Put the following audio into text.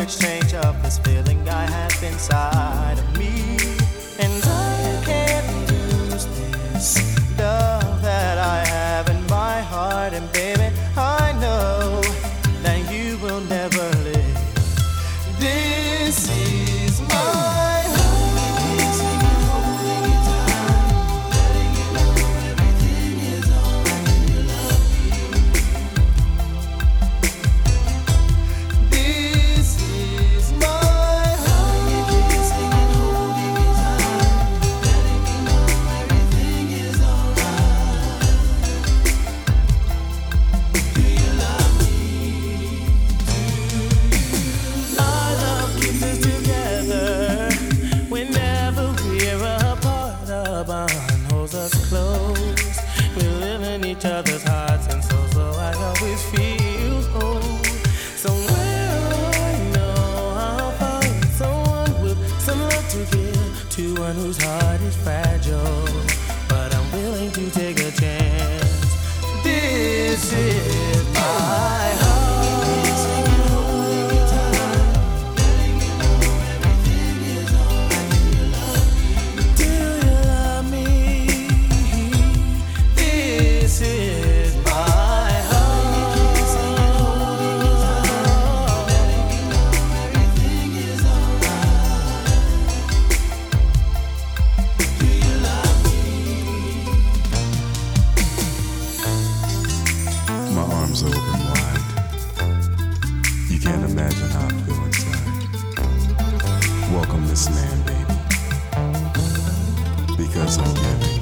exchange of this feeling I have inside of me. And I can't lose this love that I have in my heart. And baby, I know that you will never leave. This is my holds us close. We live in each other's hearts and souls, so I always feel whole. Somewhere I know I'll find someone with some love to give to one whose heart is fragile, but I'm willing to take a chance. This is my heart. Open wide. You can't imagine how I feel inside. Welcome this man, baby, because I'm giving.